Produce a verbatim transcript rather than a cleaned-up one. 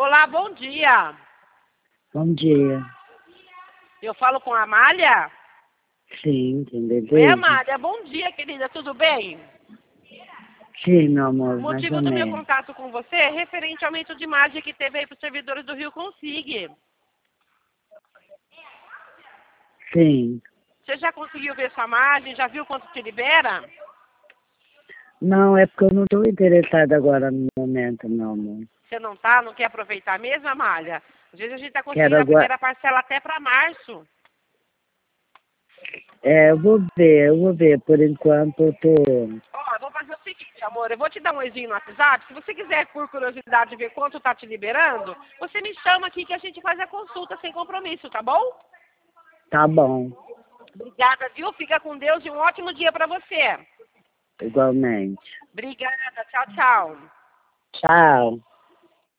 Olá, bom dia. Bom dia. Eu falo com a Amália? Sim, tem Oi, desejo? Amália, bom dia, querida, tudo bem? Sim, meu amor, O mais motivo ou do meu menos. contato com você é referente ao aumento de margem que teve aí para os servidores do Rio Consig. Sim. Você já conseguiu ver sua margem? Já viu quanto te libera? Não, é porque eu não estou interessada agora no momento, meu amor. Você não tá? Não quer aproveitar mesmo, Amália? Às vezes a gente está Quero conseguindo a agora. primeira parcela até para março. É, eu vou ver, eu vou ver. Por enquanto eu tô. Ó, eu vou fazer o seguinte, amor, eu vou te dar um oizinho no WhatsApp. Se você quiser, por curiosidade, ver quanto tá te liberando, você me chama aqui que a gente faz a consulta sem compromisso, tá bom? Tá bom. Obrigada, viu? Fica com Deus e um ótimo dia para você. Igualmente. Obrigada, tchau, tchau. Tchau.